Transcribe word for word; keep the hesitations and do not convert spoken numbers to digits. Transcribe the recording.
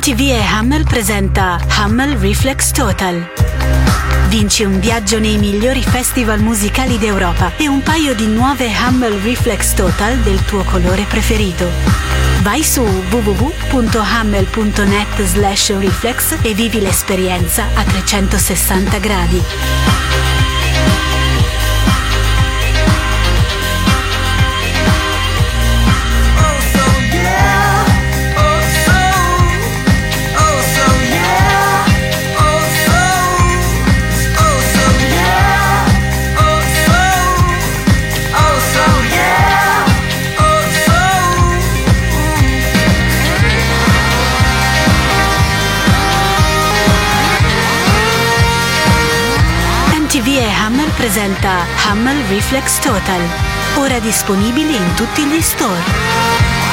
M T V e Hummel presenta Hummel Reflex Total. Vinci un viaggio nei migliori festival musicali d'Europa e un paio di nuove Hummel Reflex Total del tuo colore preferito. Vai su w w w punto hummel punto net slash reflex e vivi l'esperienza a trecentosessanta gradi. M T V e Hummel presenta Hummel Reflex Total, ora disponibili in tutti gli store.